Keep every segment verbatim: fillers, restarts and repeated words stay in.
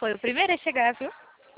foi o primeiro a chegar, viu?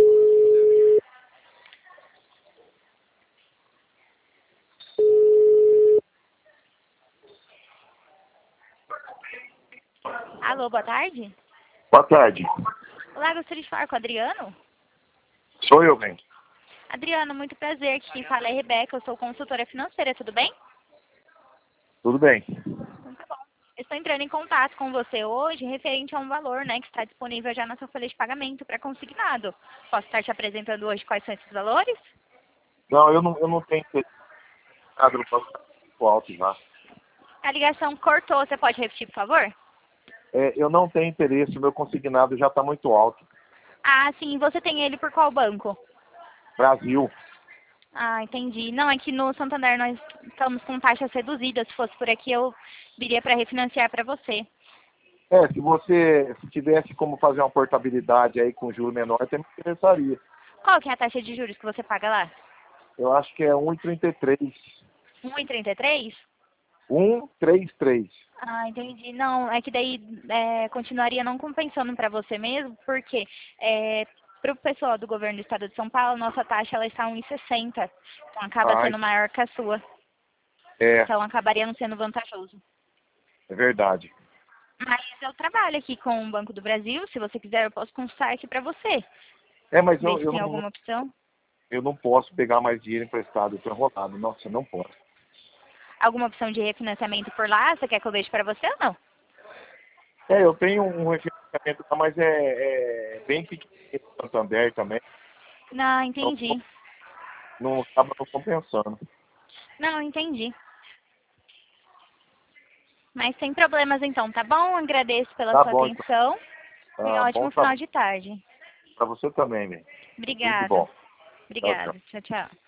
Alô, boa tarde. Boa tarde. Olá, gostaria de falar com o Adriano? Sou eu, bem. Adriano, muito prazer. Aqui quem fala é Rebeca, eu sou consultora financeira, tudo bem? Tudo bem. Muito bom. Estou entrando em contato com você hoje referente a um valor, né, que está disponível já na sua folha de pagamento para consignado. Posso estar te apresentando hoje quais são esses valores? Não, eu não, eu não tenho nada no banco muito alto já. A ligação cortou, você pode repetir, por favor? É, eu não tenho interesse, o meu consignado já está muito alto. Ah, sim, você tem ele por qual banco? Brasil. Ah, entendi. Não, é que no Santander nós estamos com taxas reduzidas. Se fosse por aqui, eu viria para refinanciar para você. É, se você se tivesse como fazer uma portabilidade aí com juro menor, até me interessaria. Qual que é a taxa de juros que você paga lá? Eu acho que é um vírgula trinta e três. um vírgula trinta e três? um vírgula trinta e três. Ah, entendi. Não, é que daí é, continuaria não compensando para você mesmo, porque é, para o pessoal do governo do estado de São Paulo, nossa taxa ela está um vírgula sessenta. Então acaba Ai, sendo maior que a sua. é, Então acabaria não sendo vantajoso. é verdade. Mas eu trabalho aqui com o Banco do Brasil. Se você quiser, eu posso consultar aqui para você. É, mas Ver eu, se eu, tem não, alguma opção. eu não posso pegar mais dinheiro emprestado, eu tô enrolado. Nossa, eu não posso. Alguma opção de refinanciamento por lá? Você quer que eu veja para você ou não? É, eu tenho um refinanciamento, mas é, é bem pequeno no Santander também, Não, então entendi. não acaba não compensando. Não, entendi. Mas sem problemas então, tá bom? Agradeço pela Tá sua bom, então. atenção. Tenha Tá um bom ótimo final trabalho de tarde. pra você também, velho. Tudo de Obrigada. bom. Tchau, tchau. Obrigada. Tchau, tchau.